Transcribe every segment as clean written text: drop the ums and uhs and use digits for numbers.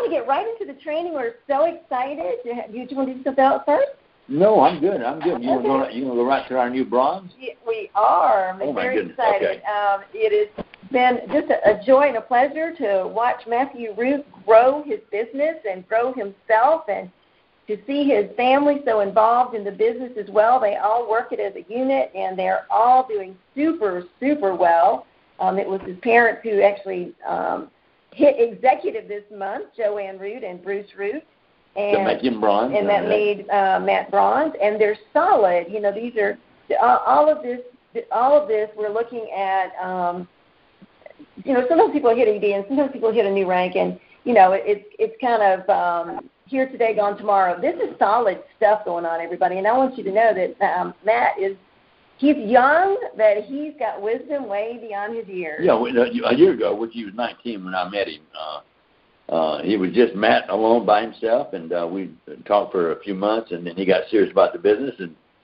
to get right into the training. We're so excited. Do you want to do something else first? No, I'm good. You want to go right to our new bronze? Yeah, we are. I'm very excited. Okay. It has been just a joy and a pleasure to watch Matthew Root grow his business and grow himself, and to see his family so involved in the business as well. They all work it as a unit, and they're all doing super, super well. It was his parents who actually hit executive this month, Joanne Root and Bruce Root. And that made him bronze. And that made Matt bronze. And they're solid. You know, these are all of this we're looking at, you know, sometimes people hit ED and sometimes people hit a new rank, and, you know, it's kind of here today, gone tomorrow. This is solid stuff going on, everybody. And I want you to know that Matt he's young, but he's got wisdom way beyond his years. Yeah, a year ago, which he was 19 when I met him, he was just Matt alone by himself, and we talked for a few months, and then he got serious about the business,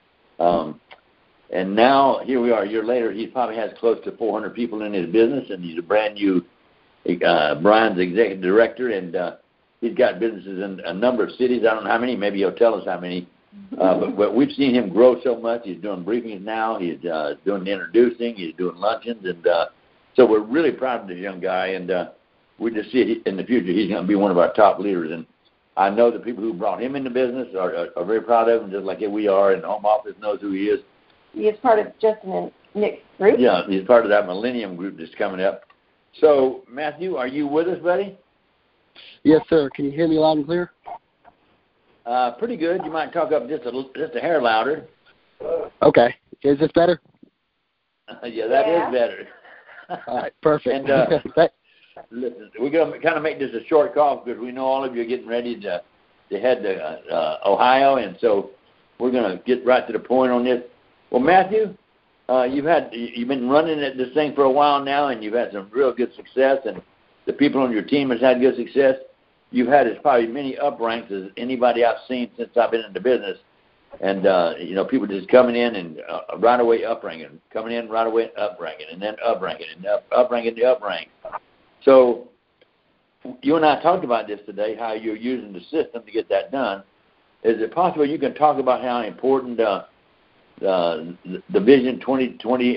and now here we are a year later. He probably has close to 400 people in his business, and he's a brand new Brian's executive director, and he's got businesses in a number of cities. I don't know how many. Maybe he'll tell us how many. But we've seen him grow so much. He's doing briefings now. He's doing the introducing. He's doing luncheons, and so we're really proud of this young guy, and we just see in the future he's going to be one of our top leaders. And I know the people who brought him into business are very proud of him, just like we are, and the home office knows who he is. He is part of Justin and Nick's group? Yeah, he's part of that Millennium group that's coming up. So, Matthew, are you with us, buddy? Yes, sir. Can you hear me loud and clear? Pretty good. You might talk up just a hair louder. Okay. Is this better? Yeah, that is better. All right, perfect. And listen, we're going to kind of make this a short call because we know all of you are getting ready to head to Ohio, and so we're going to get right to the point on this. Well, Matthew, you've been running this thing for a while now, and you've had some real good success, and the people on your team has had good success. You've had as probably many up ranks as anybody I've seen since I've been in the business. And, you know, people just coming in and right away up ranking, coming in right away up ranking, and then up ranking, and up ranking the up rank. So you and I talked about this today, how you're using the system to get that done. Is it possible you can talk about how important the Vision 2020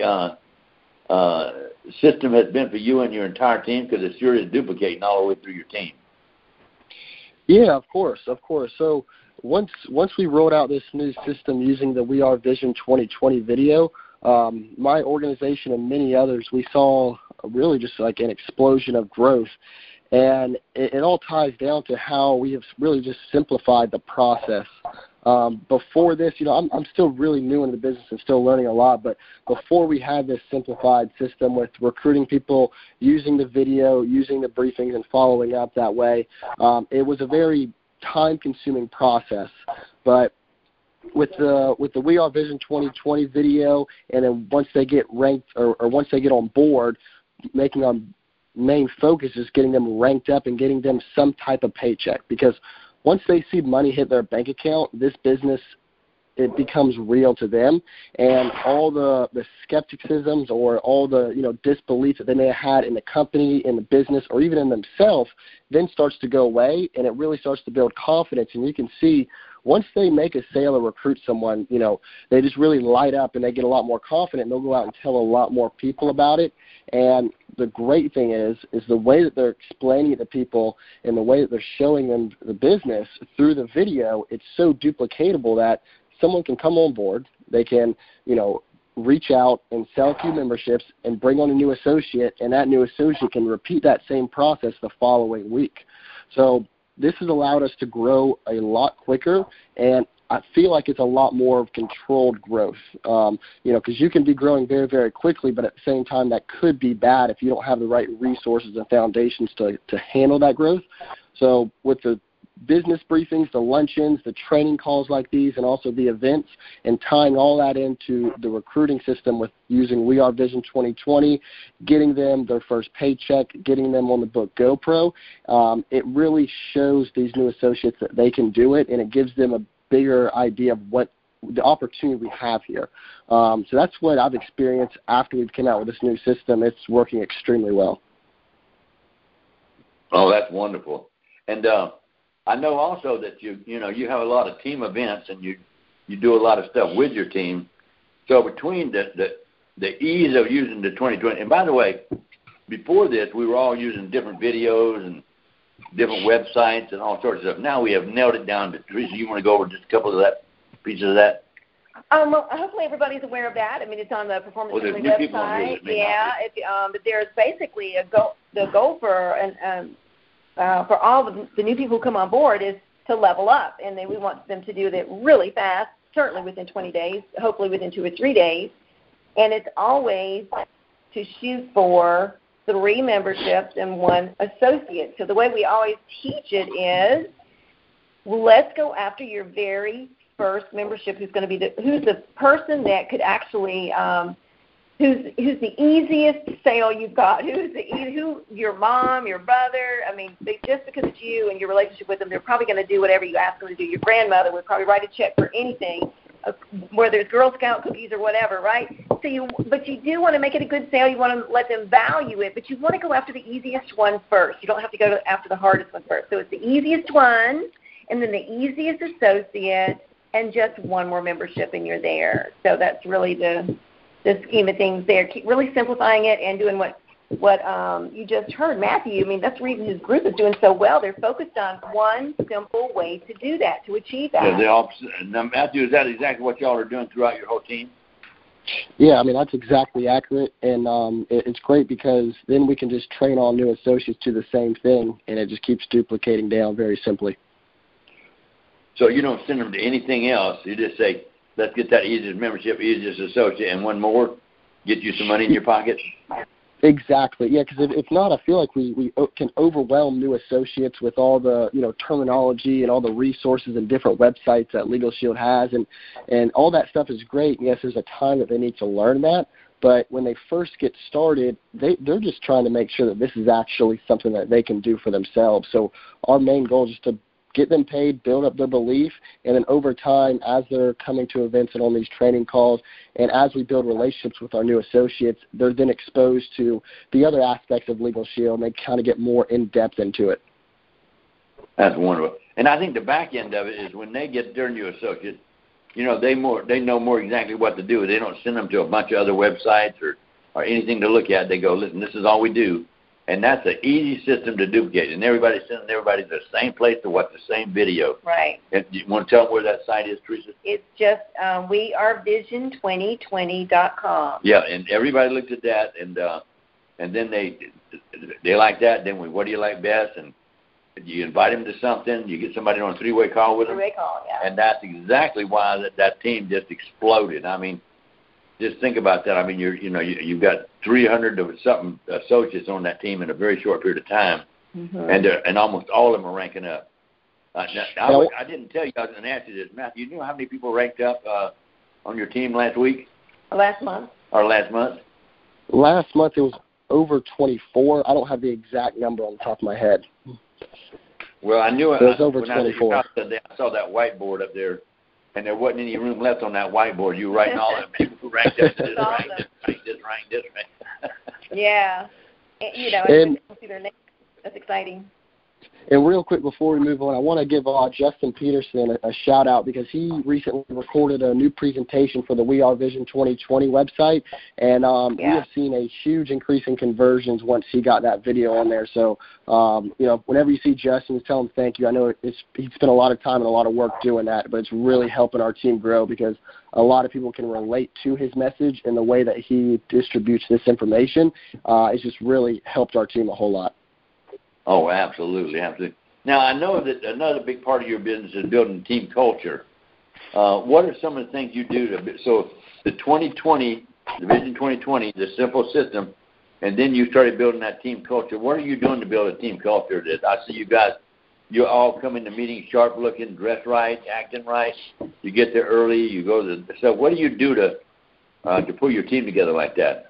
system has been for you and your entire team? Because it sure is duplicating all the way through your team. Yeah, of course. So once we rolled out this new system using the We Are Vision 2020 video, my organization and many others, we saw really just like an explosion of growth. And it all ties down to how we have really just simplified the process. Before this, you know, I'm still really new in the business and still learning a lot, but before we had this simplified system with recruiting people, using the video, using the briefings, and following up that way, it was a very time-consuming process. But with the We Are Vision 2020 video, and then once they get ranked or once they get on board, making our main focus is getting them ranked up and getting them some type of paycheck, because once they see money hit their bank account, this business, it becomes real to them, and all the skepticisms or all the, you know, disbelief that they may have had in the company, in the business, or even in themselves then starts to go away, and it really starts to build confidence. And you can see once they make a sale or recruit someone, you know, they just really light up and they get a lot more confident, and they'll go out and tell a lot more people about it. And the great thing is the way that they're explaining it to people and the way that they're showing them the business through the video, it's so duplicatable that someone can come on board, they can, you know, reach out and sell a few memberships and bring on a new associate, and that new associate can repeat that same process the following week. So this has allowed us to grow a lot quicker, and I feel like it's a lot more of controlled growth, you know, because you can be growing very, very quickly, but at the same time that could be bad if you don't have the right resources and foundations to handle that growth. So with the business briefings, the luncheons, the training calls like these, and also the events, and tying all that into the recruiting system with using We Are Vision 2020, getting them their first paycheck, getting them on the book GoPro, it really shows these new associates that they can do it, and it gives them a bigger idea of what the opportunity we have here. So that's what I've experienced after we've come out with this new system. It's working extremely well. Oh, that's wonderful. And I know also that you have a lot of team events and you do a lot of stuff with your team. So between the ease of using the 2020, and by the way, before this we were all using different videos and different websites and all sorts of stuff. Now we have nailed it down. Teresa, you want to go over just a couple of that pieces of that? Well, hopefully everybody's aware of that. I mean, it's on the Performance Friendly website. There's basically the goal for all the new people who come on board is to level up, and then we want them to do it really fast, certainly within 20 days, hopefully within 2 or 3 days. And it's always to shoot for 3 memberships and 1 associate. So the way we always teach it is, let's go after your very first membership, who's going to be who's the person that could actually who's the easiest sale you've got, who your mom, your brother. I mean, just because it's you and your relationship with them, they're probably going to do whatever you ask them to do. Your grandmother would probably write a check for anything, whether it's Girl Scout cookies or whatever, right? But you do want to make it a good sale. You want to let them value it, but you want to go after the easiest one first. You don't have to go after the hardest one first. So it's the easiest one, and then the easiest associate, and just 1 more membership, and you're there. So that's really the scheme of things there. Keep really simplifying it and doing what you just heard, Matthew. I mean, that's the reason his group is doing so well. They're focused on one simple way to do that, to achieve that. Now, Matthew, is that exactly what y'all are doing throughout your whole team? Yeah, I mean, that's exactly accurate, and it's great because then we can just train all new associates to the same thing, and it just keeps duplicating down very simply. So you don't send them to anything else. You just say, let's get that easiest membership, easiest associate, and 1 more, get you some money in your pocket? Exactly. Yeah, because if not, I feel like we can overwhelm new associates with all the terminology and all the resources and different websites that Legal Shield has, and all that stuff is great. Yes, there's a time that they need to learn that, but when they first get started, they're just trying to make sure that this is actually something that they can do for themselves. So our main goal is just to get them paid, build up their belief, and then over time, as they're coming to events and on these training calls, and as we build relationships with our new associates, they're then exposed to the other aspects of Legal Shield, and they kind of get more in-depth into it. That's wonderful. And I think the back end of it is when they get their new associates, they know more exactly what to do. They don't send them to a bunch of other websites or anything to look at. They go, listen, this is all we do. And that's an easy system to duplicate. And everybody's sending everybody to the same place to watch the same video. Right. And you want to tell them where that site is, Teresa? It's just wearevision2020.com. Yeah, and everybody looked at that, and then they like that. Then what do you like best? And you invite them to something. You get somebody on a 3-way call with them. 3-way call, yeah. And that's exactly why that team just exploded. I mean, just think about that. I mean, you've got 300 of something associates on that team in a very short period of time, and almost all of them are ranking up. I didn't tell you I was going to ask you this, Matthew. You know how many people ranked up on your team last week? Last month. Or last month? Last month it was over 24. I don't have the exact number on the top of my head. Well, I knew it was over 24. I saw that whiteboard up there. And there wasn't any room left on that whiteboard. You were writing all that people who ranked this, ranked this. Yeah. And see their names. That's exciting. And real quick before we move on, I want to give Justin Peterson a shout out because he recently recorded a new presentation for the We Are Vision 2020 website, and we have seen a huge increase in conversions once he got that video on there. So, whenever you see Justin, just tell him thank you. I know he spent a lot of time and a lot of work doing that, but it's really helping our team grow because a lot of people can relate to his message and the way that he distributes this information. It's just really helped our team a whole lot. Oh, absolutely. Now, I know that another big part of your business is building team culture. What are some of the things you do so the 2020, the Vision 2020, the simple system, and then you started building that team culture. What are you doing to build a team culture? I see you guys, you all come into meetings sharp looking, dressed right, acting right. You get there early. You go to so. What do you do to pull your team together like that?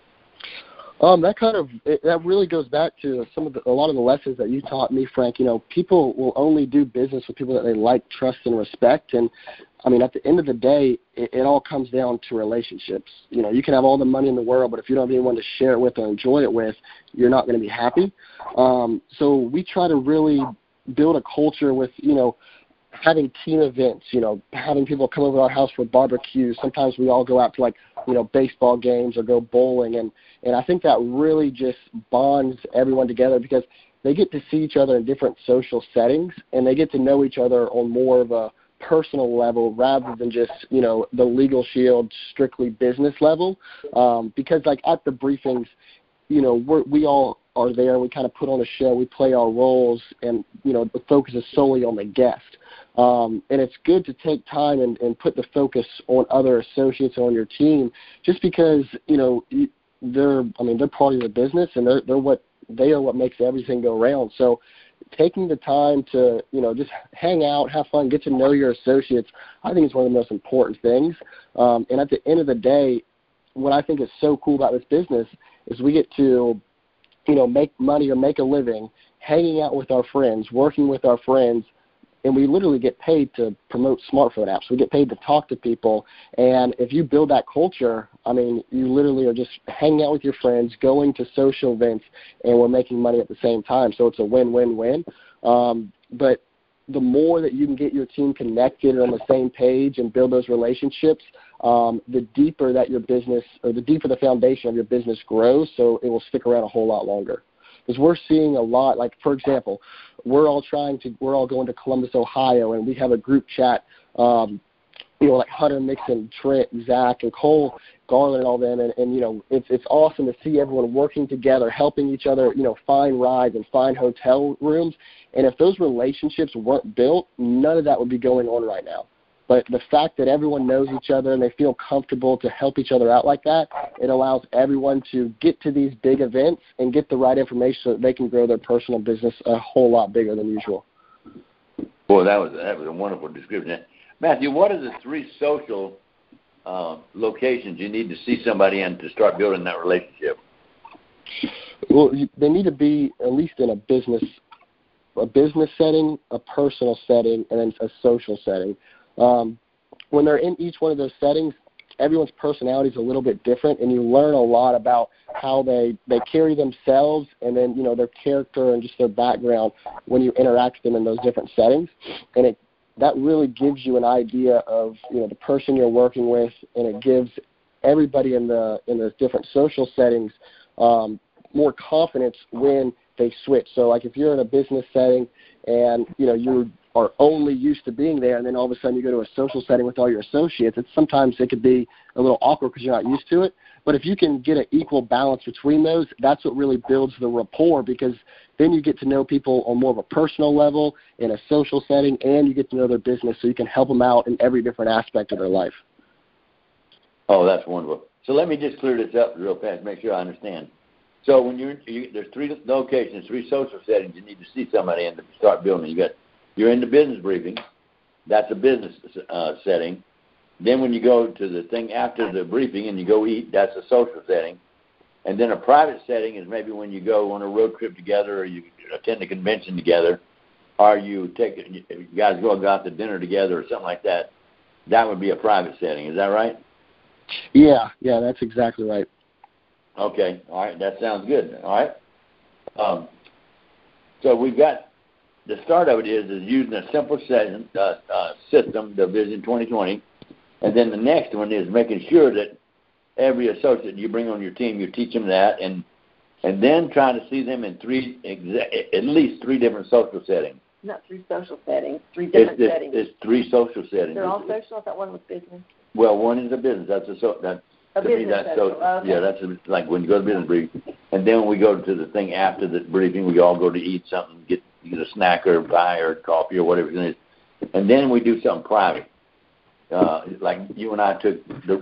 That really goes back to a lot of the lessons that you taught me, Frank. People will only do business with people that they like, trust, and respect. And I mean, at the end of the day, it all comes down to relationships. You can have all the money in the world, but if you don't have anyone to share it with or enjoy it with, you're not going to be happy. So we try to really build a culture with, having team events, having people come over to our house for barbecues. Sometimes we all go out to baseball games or go bowling. And I think that really just bonds everyone together because they get to see each other in different social settings and they get to know each other on more of a personal level rather than just, the Legal Shield strictly business level. Because at the briefings, we all are there and we kind of put on a show, we play our roles and, the focus is solely on the guest. And it's good to take time and put the focus on other associates on your team just because, they're part of the business and they are what makes everything go round. So taking the time to, just hang out, have fun, get to know your associates, I think is one of the most important things. And at the end of the day, what I think is so cool about this business is we get to, make money or make a living hanging out with our friends, working with our friends, and we literally get paid to promote smartphone apps. We get paid to talk to people. And if you build that culture, you literally are just hanging out with your friends, going to social events, and we're making money at the same time. So it's a win-win-win. But the more that you can get your team connected on the same page and build those relationships, the deeper that your business or the deeper the foundation of your business grows, so it will stick around a whole lot longer. Because we're seeing a lot, for example, we're all going to Columbus, Ohio, and we have a group chat, like Hunter, Mixon, Trent, Zach, and Cole, Garland, and all them, and it's awesome to see everyone working together, helping each other, find rides and find hotel rooms. And if those relationships weren't built, none of that would be going on right now. But the fact that everyone knows each other and they feel comfortable to help each other out like that, it allows everyone to get to these big events and get the right information so that they can grow their personal business a whole lot bigger than usual. Boy, that was a wonderful description. Matthew, what are the 3 social locations you need to see somebody in to start building that relationship? Well, they need to be at least in a business setting, a personal setting, and then a social setting. When they're in each one of those settings, everyone's personality is a little bit different, and you learn a lot about how they carry themselves and then, their character and just their background when you interact with them in those different settings. And that really gives you an idea of, the person you're working with, and it gives everybody in the different social settings more confidence when they switch. So, if you're in a business setting and, you are only used to being there, and then all of a sudden you go to a social setting with all your associates, sometimes it could be a little awkward because you're not used to it. But if you can get an equal balance between those, that's what really builds the rapport, because then you get to know people on more of a personal level in a social setting, and you get to know their business so you can help them out in every different aspect of their life. Oh, that's wonderful. So let me just clear this up real fast, make sure I understand. So when there's 3 locations, 3 social settings you need to see somebody in to start building. You're in the business briefing. That's a business setting. Then when you go to the thing after the briefing and you go eat, that's a social setting. And then a private setting is maybe when you go on a road trip together or you attend a convention together, or you guys go out to dinner together or something like that. That would be a private setting. Is that right? Yeah, that's exactly right. Okay, all right, that sounds good. All right. So we've got, the start of it is using a simple system, the Vision 2020, and then the next one is making sure that every associate you bring on your team, you teach them that, and then trying to see them in at least 3 different social settings. Not 3 social settings, 3 different settings. It's 3 social settings. They're all social? I thought one was business. Well, one is a business. That's a business setting. Okay. Yeah, that's like when you go to business briefing. And then when we go to the thing after the briefing, we all go to eat something, get a snack or pie or coffee or whatever it is. And then we do something private. Like you and I took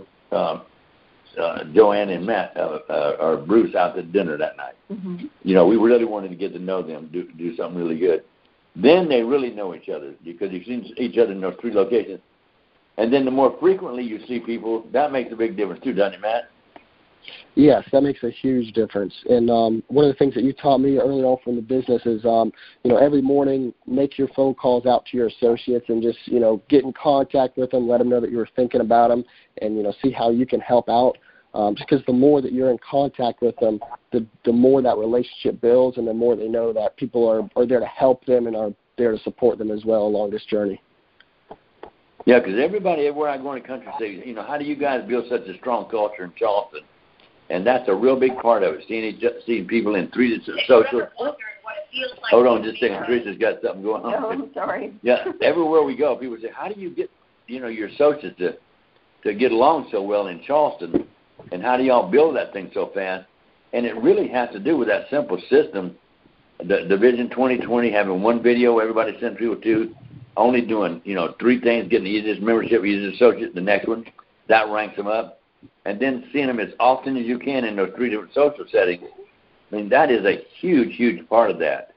Joanne and Matt or Bruce out to dinner that night. Mm-hmm. We really wanted to get to know them, do something really good. Then they really know each other because you've seen each other in those 3 locations. And then the more frequently you see people, that makes a big difference too, doesn't it, Matt? Yes, that makes a huge difference. And one of the things that you taught me early on from the business is, every morning make your phone calls out to your associates and just, get in contact with them, let them know that you were thinking about them, and, see how you can help out. Just because the more that you're in contact with them, the more that relationship builds, and the more they know that people are there to help them and are there to support them as well along this journey. Yeah, because everybody everywhere I go in the country says, you know, how do you guys build such a strong culture in Charleston? And that's a real big part of it, seeing people in 3 social. Hold on just a second. Teresa's got something going on. Oh, I'm sorry. Yeah, everywhere we go, people say, how do you get, you know, your associates to get along so well in Charleston, and how do y'all build that thing so fast? And it really has to do with that simple system, the Vision 2020, having one video everybody sends people to, only doing, you know, 3 things, getting the easiest membership, easiest associate, the next one, that ranks them up, and then seeing them as often as you can in those 3 different social settings. I mean, that is a huge, huge part of that.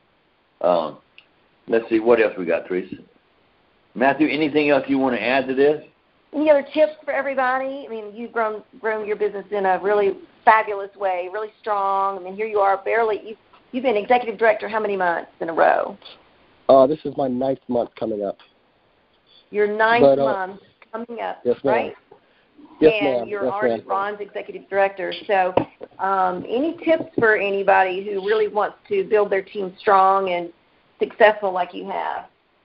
Let's see, what else we got, Teresa? Matthew, anything else you want to add to this? Any other tips for everybody? I mean, you've grown your business in a really fabulous way, really strong. I mean, here you are, you've been executive director how many months in a row? This is my 9th month coming up. Your 9th month coming up, yes, ma'am. right? Yes, and ma'am. you're yes, already ma'am. Ron's executive director. So any tips for anybody who really wants to build their team strong and successful like you have?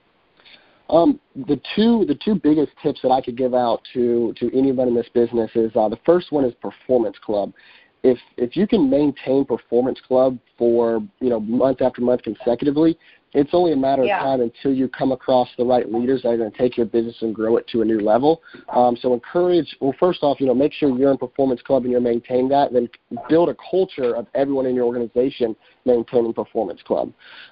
The two biggest tips that I could give out to anyone in this business is the first one is Performance Club. If you can maintain Performance Club for, you know, month after month consecutively, it's only a matter of time until you come across the right leaders that are going to take your business and grow it to a new level. So first off, you know, make sure you're in Performance Club and you're maintaining that. Then build a culture of everyone in your organization maintaining Performance Club.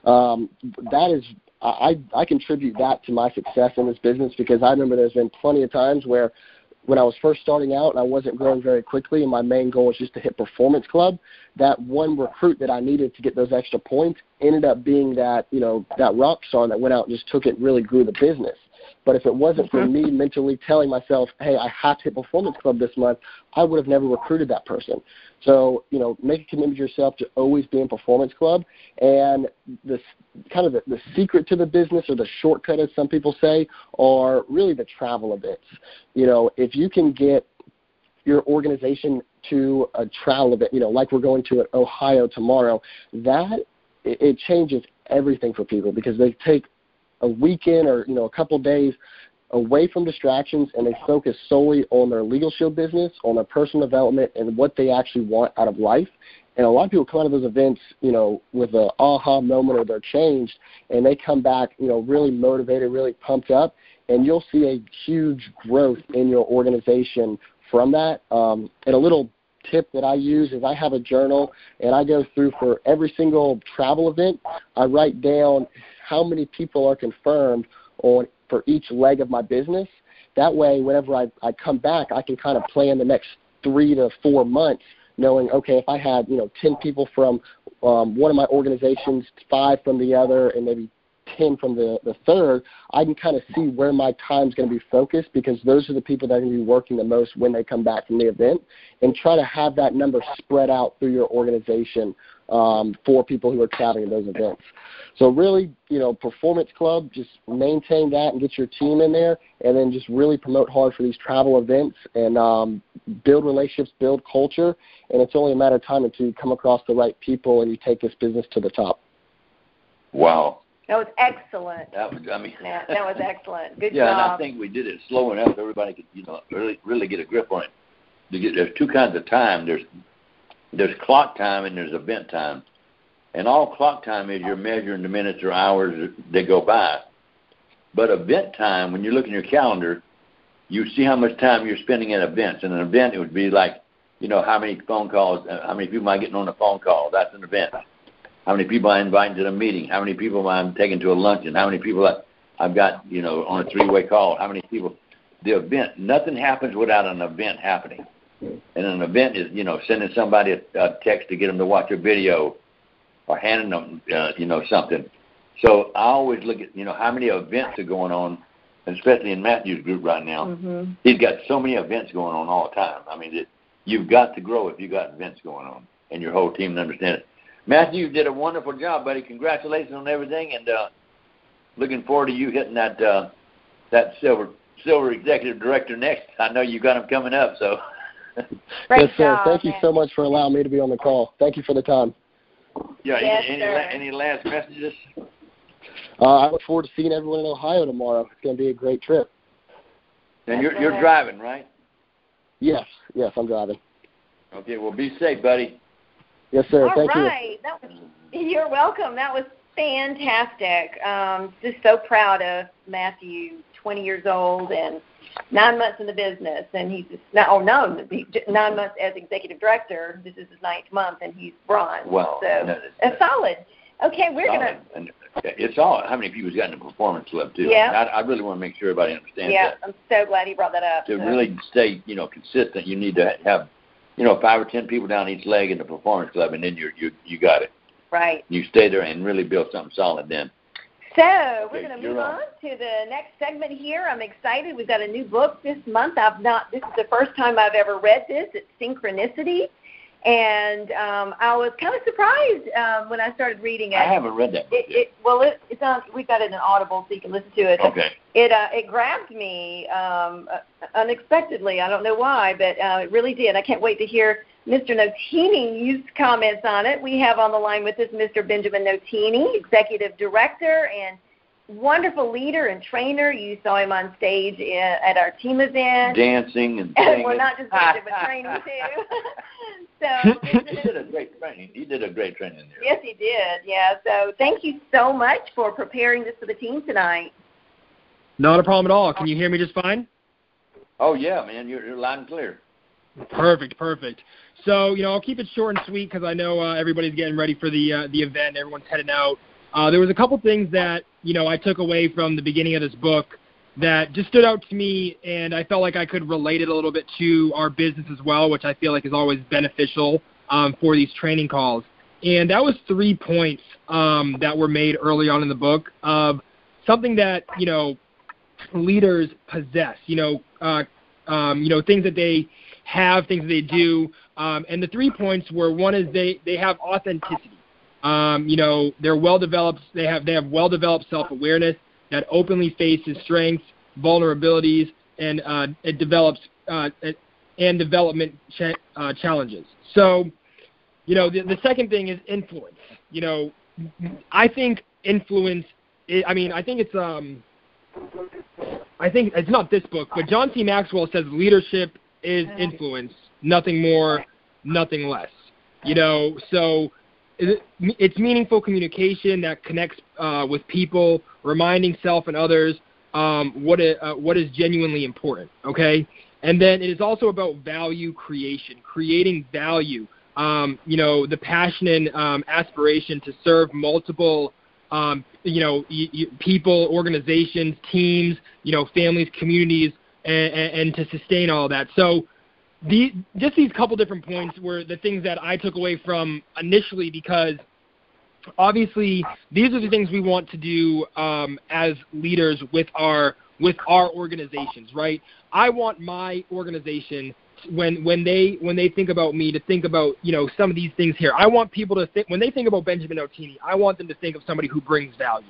That is, I contribute that to my success in this business, because I remember there's been plenty of times where when I was first starting out and I wasn't growing very quickly and my main goal was just to hit Performance Club, that one recruit that I needed to get those extra points ended up being that, you know, that rock star that went out and just took it and really grew the business. But if it wasn't for me mentally telling myself, hey, I have to hit Performance Club this month, I would have never recruited that person. So, you know, make a commitment to yourself to always be in Performance Club. And the secret to the business, or the shortcut, as some people say, are really the travel events. You know, if you can get your organization to a travel event, you know, like we're going to Ohio tomorrow, that it changes everything for people, because they take a weekend or, you know, a couple of days away from distractions, and they focus solely on their Legal Shield business, on their personal development, and what they actually want out of life. And a lot of people come out of those events, you know, with an aha moment, or they're changed, and they come back, you know, really motivated, really pumped up, and you'll see a huge growth in your organization from that. And a little tip that I use is I have a journal, and I go through for every single travel event. I write down how many people are confirmed for each leg of my business. That way, whenever I come back, I can kind of plan the next 3 to 4 months, knowing, okay, if I had, you know, 10 people from one of my organizations, 5 from the other, and maybe 10 from the third, I can kind of see where my time's going to be focused, because those are the people that are going to be working the most when they come back from the event, and try to have that number spread out through your organization for people who are traveling to those events. So really, you know, Performance Club, just maintain that and get your team in there, and then just really promote hard for these travel events, and build relationships, build culture, and it's only a matter of time until you come across the right people and you take this business to the top. Wow. That was excellent. That was excellent. Good job. Yeah, and I think we did it slow enough so everybody could, you know, really get a grip on it. There's 2 kinds of time. There's clock time and there's event time. And all clock time is you're measuring the minutes or hours that go by. But event time, when you look in your calendar, you see how much time you're spending at events. And an event, it would be like, you know, how many phone calls, how many people am I getting on a phone call? That's an event. How many people I invited to the meeting? How many people I'm taking to a luncheon? How many people I've got, you know, on a 3-way call? How many people? The event, nothing happens without an event happening. And an event is, you know, sending somebody a text to get them to watch a video, or handing them, you know, something. So I always look at, you know, how many events are going on, especially in Matthew's group right now. Mm-hmm. He's got so many events going on all the time. I mean, you've got to grow if you've got events going on, and your whole team understands it. Matthew, you did a wonderful job, buddy. Congratulations on everything, and looking forward to you hitting that silver executive director next. I know you got him coming up, so. Yes, sir. Thank you so much for allowing me to be on the call. Thank you for the time. Yeah. Yes, any last messages? I look forward to seeing everyone in Ohio tomorrow. It's going to be a great trip. And you're driving, right? Yes, I'm driving. Okay, well, be safe, buddy. Yes, sir. All Thank right. You're welcome. That was fantastic. Just so proud of Matthew, 20 years old and 9 months in the business. And he's 9 months as executive director. This is his 9th month, and he's bronze. Wow. So that's solid. Okay, we're going to. It's all how many people's got in the Performance Club, too. Yeah. I really want to make sure everybody understands that. Yeah, I'm so glad he brought that up. To really stay, consistent, you need to have, 5 or 10 people down each leg in the Performance Club, and then you got it. Right. You stay there and really build something solid then. So we're going to move on to the next segment here. I'm excited. We've got a new book this month. This is the first time I've ever read this. It's Synchronicity. And I was kind of surprised when I started reading it. I haven't read that book yet. It's on. We've got it in Audible, so you can listen to it. Okay. It grabbed me unexpectedly. I don't know why, but it really did. I can't wait to hear Mr. Notini's comments on it. We have on the line with us Mr. Benjamin Notini, Executive Director and wonderful leader and trainer. You saw him on stage at our team event. Dancing and singing. Well, not just dancing, but training, too. So he did a great training. He did a great training there. Yes, he did. Yeah. So thank you so much for preparing this for the team tonight. Not a problem at all. Can you hear me just fine? Oh, yeah, man. You're loud and clear. Perfect. So, I'll keep it short and sweet because I know everybody's getting ready for the event. Everyone's heading out. There was a couple things that, I took away from the beginning of this book that just stood out to me, and I felt like I could relate it a little bit to our business as well, which I feel like is always beneficial for these training calls. And that was 3 points that were made early on in the book of something that, leaders possess, things that they have, things that they do. And the 3 points were, one is they have authenticity. They're well-developed. They have well-developed self-awareness that openly faces strengths, vulnerabilities, and it develops and development challenges. So, the second thing is influence. I think influence. I think it's not this book, but John C. Maxwell says leadership is influence, nothing more, nothing less. So it's meaningful communication that connects with people, reminding self and others what is genuinely important. Okay, and then it is also about value creation, creating value. The passion and aspiration to serve multiple people, organizations, teams, families, communities, and to sustain all that. So these couple different points were the things that I took away from initially, because obviously these are the things we want to do as leaders with our organizations, right? I want my organization, when they think about me, to think about some of these things here. I want people to think, when they think about Benjamin Notini, I want them to think of somebody who brings value.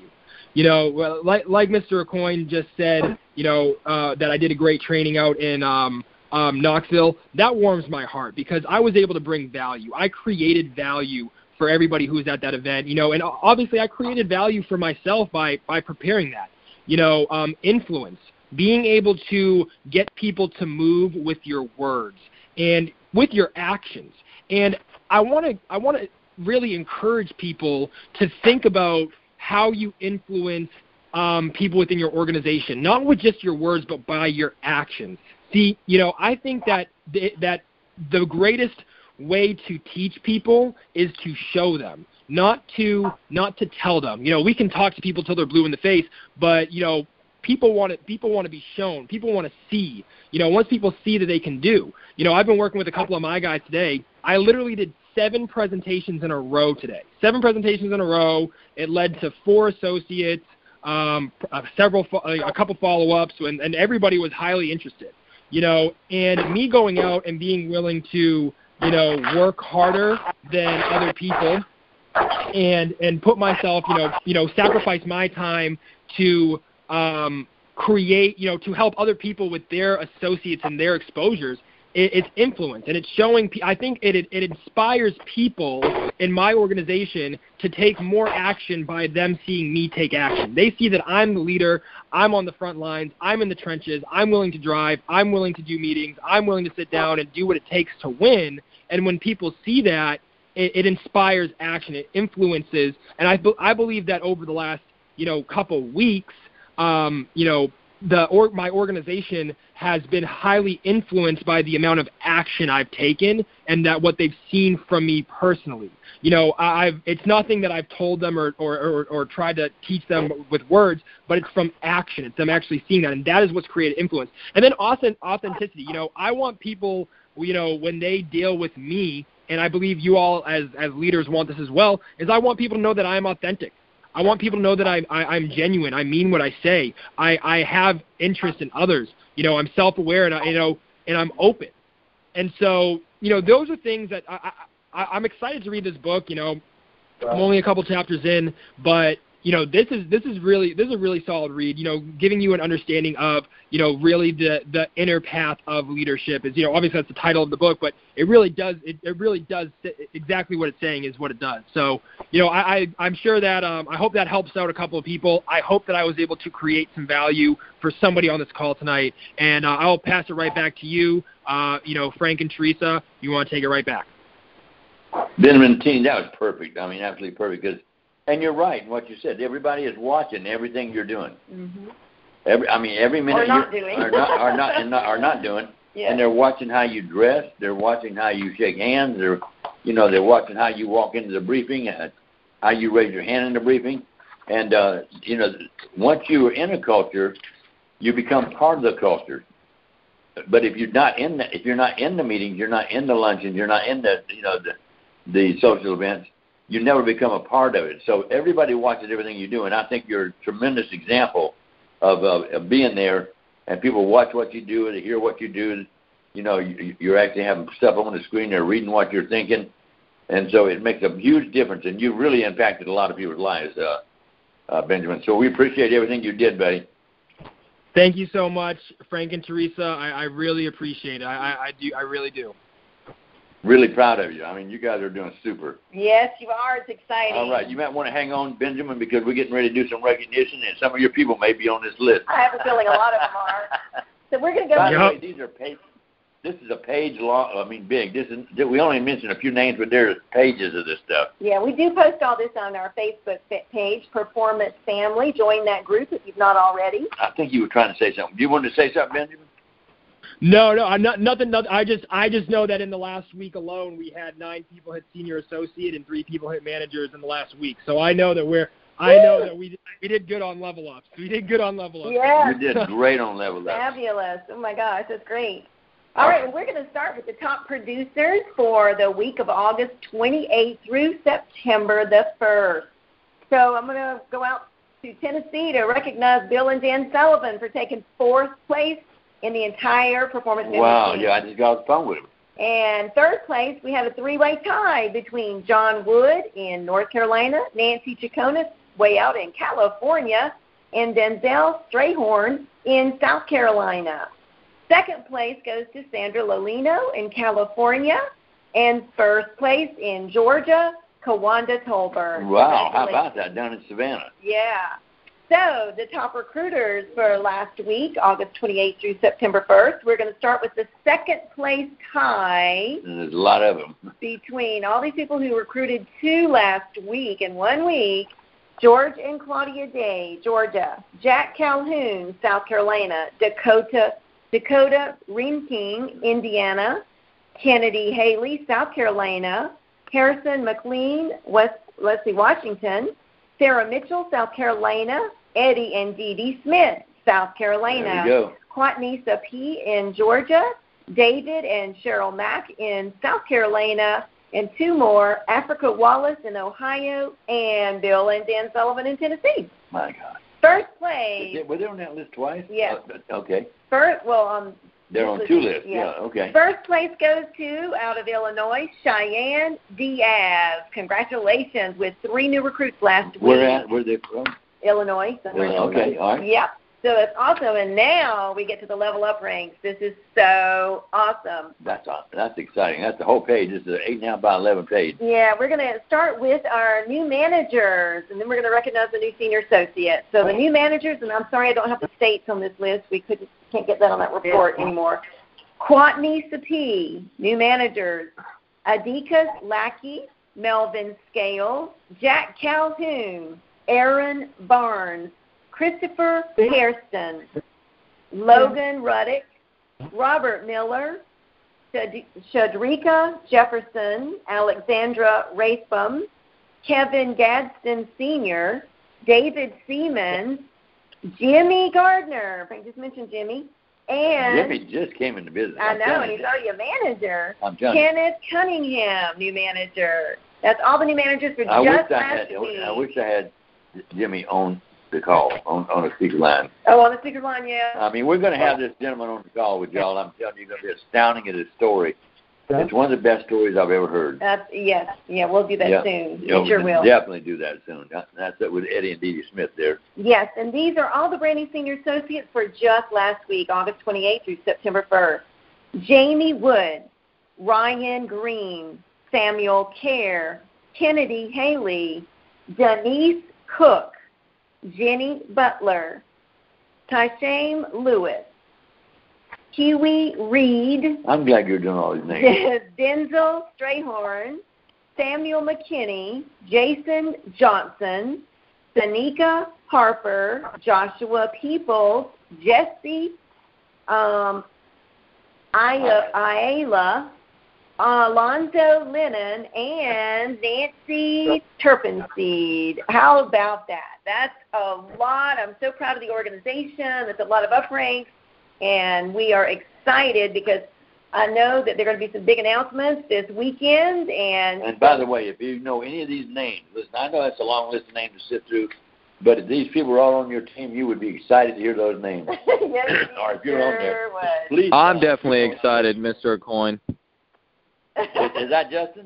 Like Mr. Aucoin just said, that I did a great training out in Knoxville. That warms my heart because I was able to bring value. I created value for everybody who was at that event. And obviously I created value for myself by preparing that. Influence. Being able to get people to move with your words and with your actions. And I want to really encourage people to think about how you influence people within your organization, not with just your words, but by your actions. See, I think that the greatest way to teach people is to show them, not to tell them. We can talk to people till they're blue in the face, but people want to be shown. People want to see. Once people see that they can do. I've been working with a couple of my guys today. I literally did 7 presentations in a row today. 7 presentations in a row. It led to 4 associates, a couple follow-ups, and everybody was highly interested. And me going out and being willing to, work harder than other people, and put myself, sacrifice my time to create, to help other people with their associates and their exposures. it's influence, and it's showing. I think it inspires people in my organization to take more action by them seeing me take action. They see that I'm the leader, I'm on the front lines, I'm in the trenches, I'm willing to drive, I'm willing to do meetings, I'm willing to sit down and do what it takes to win. And when people see that, it inspires action, it influences, and I believe that over the last couple weeks, my organization has been highly influenced by the amount of action I've taken and that what they've seen from me personally. It's nothing that I've told them or tried to teach them with words, but it's from action. It's them actually seeing that, and that is what's created influence. And then authenticity. I want people, when they deal with me, and I believe you all as leaders want this as well, is I want people to know that I am authentic. I want people to know that I'm genuine. I mean what I say. I have interest in others. I'm self-aware and I'm open. And so, those are things that I'm excited to read this book. I'm only a couple chapters in, but this is a really solid read. Giving you an understanding of really the inner path of leadership is obviously that's the title of the book, but it really does exactly what it's saying is what it does. So I'm sure that I hope that helps out a couple of people. I hope that I was able to create some value for somebody on this call tonight, and I'll pass it right back to you. Frank and Teresa, you want to take it right back? Benjamin Teen, that was perfect. I mean, absolutely perfect. And you're right in what you said. Everybody is watching everything you're doing. Mm-hmm. Every minute or not doing. are not doing. Yeah. And they're watching how you dress. They're watching how you shake hands. They're watching how you walk into the briefing, how you raise your hand in the briefing. And once you are in a culture, you become part of the culture. But if you're not in the meetings, you're not in the luncheons, you're not in the social events, you never become a part of it. So everybody watches everything you do, and I think you're a tremendous example of being there, and people watch what you do, they hear what you do. You're actually having stuff on the screen, they're reading what you're thinking, and so it makes a huge difference, and you really impacted a lot of people's lives, Benjamin. So we appreciate everything you did, buddy. Thank you so much, Frank and Teresa. I really appreciate it. I do. I really do. Really proud of you. I mean, you guys are doing super. Yes, you are. It's exciting. All right. You might want to hang on, Benjamin, because we're getting ready to do some recognition, and some of your people may be on this list. I have a feeling a lot of them are. So we're going to go. By the way, these are pages. This is a page long. I mean, big. We only mentioned a few names, but there's pages of this stuff. Yeah, we do post all this on our Facebook page, Performance Family. Join that group if you've not already. I think you were trying to say something. Do you want to say something, Benjamin? No, I'm not nothing. I just know that in the last week alone, we had 9 people hit senior associate and 3 people hit managers in the last week. So I know that we did good on level ups. We did good on level ups. Yeah, you did great on level ups. Fabulous! Oh my gosh, that's great. All right, well, we're going to start with the top producers for the week of August 28th through September the 1st. So I'm going to go out to Tennessee to recognize Bill and Dan Sullivan for taking 4th place in the entire performance. Wow, yeah, I just got off the phone with him. And 3rd place, we have a 3-way tie between John Wood in North Carolina, Nancy Chaconis way out in California, and Denzel Strayhorn in South Carolina. 2nd place goes to Sandra Lolino in California, and 1st place in Georgia, Kawanda Tolbert. Wow, how about that, down in Savannah? Yeah. So the top recruiters for last week, August 28th through September 1st, we're going to start with the 2nd place tie. And there's a lot of them. Between all these people who recruited 2 last week in 1 week, George and Claudia Day, Georgia, Jack Calhoun, South Carolina, Dakota Rinking, Indiana, Kennedy Haley, South Carolina, Harrison McLean, Leslie Washington, Sarah Mitchell, South Carolina, Eddie and Dee Dee Smith, South Carolina, there you go. Quatnisa P. in Georgia, David and Cheryl Mack in South Carolina, and 2 more, Africa Wallace in Ohio, and Bill and Dan Sullivan in Tennessee. My God. 1st place. Were they on that list twice? Yes. Okay. They're on 2 lists. Yeah, okay. 1st place goes to, out of Illinois, Cheyenne Diaz. Congratulations with 3 new recruits last week. Where are they from? Illinois. Okay, all right. Yep. So it's awesome. And now we get to the level up ranks. This is so awesome. That's awesome. That's exciting. That's the whole page. This is an 8.5 by 11 page. Yeah, we're going to start with our new managers, and then we're going to recognize the new senior associates. So the new managers, and I'm sorry I don't have the states on this list. We can't get that on that report anymore. Quatney Sapee, new managers. Adikas Lackey, Melvin Scales, Jack Calhoun, Aaron Barnes, Christopher Hairston, Logan Ruddick, Robert Miller, Shadrika Jefferson, Alexandra Rathbum, Kevin Gadsden Sr., David Siemens, Jimmy Gardner. I just mentioned Jimmy. And Jimmy just came into business. I know, and he's already a manager. I'm telling you. Kenneth Cunningham, new manager. That's all the new managers for last week. I wish I had Jimmy on the call, on the speaker line. Oh, on the speaker line, yeah. I mean, we're going to have this gentleman on the call with y'all. I'm telling you, you're going to be astounding at his story. It's one of the best stories I've ever heard. Yes, we'll do that soon. We sure will. Definitely do that soon. That's it with Eddie and Dee Dee Smith there. Yes, and these are all the brand new senior associates for just last week, August 28th through September 1st. Jamie Wood, Ryan Green, Samuel Kerr, Kennedy Haley, Denise Cook, Jenny Butler, Tyshame Lewis, Huey Reed. I'm glad you're doing all these names. Denzel Strayhorn, Samuel McKinney, Jason Johnson, Sanika Harper, Joshua Peoples, Jesse Ayala, Alonzo Lennon, and Nancy Turpinseed. How about that? That's a lot. I'm so proud of the organization. That's a lot of up ranks. And we are excited because I know that there are going to be some big announcements this weekend. And by the way, if you know any of these names, listen, I know that's a long list of names to sit through, but if these people are all on your team, you would be excited to hear those names. Yes, or if you're on there, would. please. I'm definitely excited, Mr. Coyne. Is that Justin?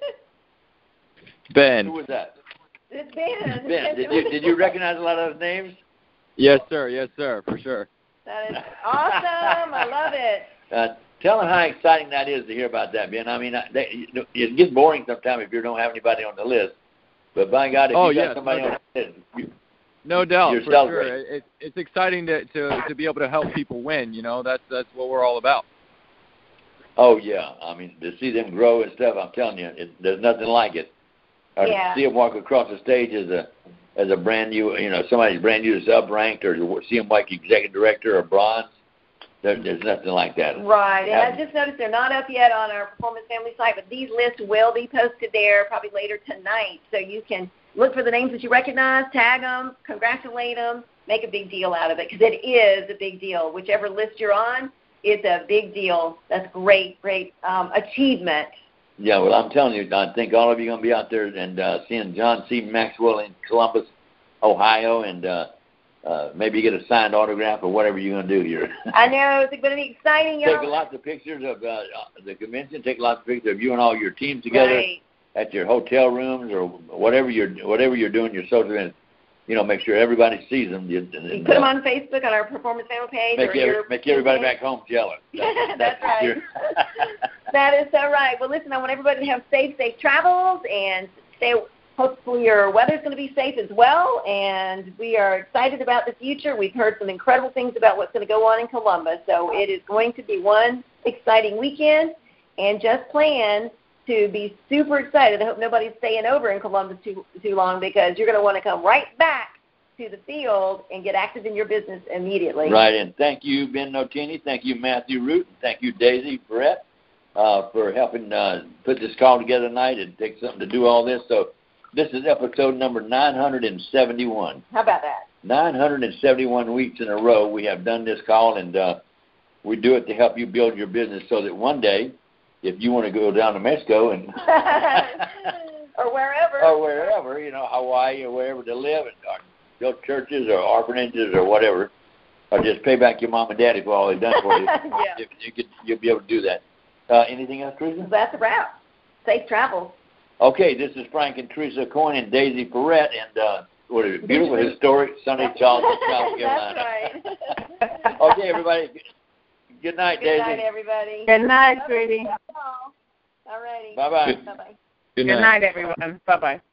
Ben. Who was that? It's Ben. Ben. Did you recognize a lot of those names? Yes, sir, for sure. That is awesome. I love it. Tell them how exciting that is to hear about that, Ben. I mean, it gets boring sometimes if you don't have anybody on the list. But by God, if you got somebody on the list, no doubt, you're for celebrating. sure. It's exciting to be able to help people win. You know, that's what we're all about. Oh yeah, I mean to see them grow and stuff. I'm telling you, there's nothing like it. Or to see them walk across the stage as a brand new, somebody's brand new that's up-ranked, or to see them like executive director or bronze. There's nothing like that. Right. And I just noticed they're not up yet on our Performance Family site, but these lists will be posted there probably later tonight. So you can look for the names that you recognize, tag them, congratulate them, make a big deal out of it, because it is a big deal. Whichever list you're on, it's a big deal. That's great achievement. Yeah, well, I'm telling you, I think all of you are going to be out there and seeing John C. Maxwell in Columbus, Ohio, and maybe get a signed autograph or whatever you're going to do here. I know. It's going to be exciting, y'all. Take lots of pictures of the convention. Take lots of pictures of you and all your teams together at your hotel rooms or whatever you're doing, your social events. Make sure everybody sees them. You put them on Facebook on our Performance Family page. Make everybody back home jealous. That's right. That is so right. Well, listen, I want everybody to have safe travels and hopefully your weather's going to be safe as well. And we are excited about the future. We've heard some incredible things about what's going to go on in Columbus. So it is going to be one exciting weekend, and just plan to be super excited. I hope nobody's staying over in Columbus too long, because you're going to want to come right back to the field and get active in your business immediately. Right, and thank you, Ben Notini. Thank you, Matthew Root. And thank you, Daisy Barrett, for helping put this call together tonight. It takes something to do all this. So this is episode number 971. How about that? 971 weeks in a row we have done this call, and we do it to help you build your business so that one day, if you want to go down to Mexico and or wherever, Hawaii or wherever to live, and build churches or orphanages or whatever, or just pay back your mom and daddy for all they've done for you, you'll be able to do that. Anything else, Teresa? That's a wrap. Safe travels. Okay, this is Frank and Teresa Coyne and Daisy Barrett, and what is it? Beautiful, historic, sunny Charleston, South Carolina. That's right. Okay, everybody. Good night, Good Daisy. night, everybody. Good night, sweetie. All righty. Bye-bye. Bye-bye. Good Good night, everyone. Bye-bye.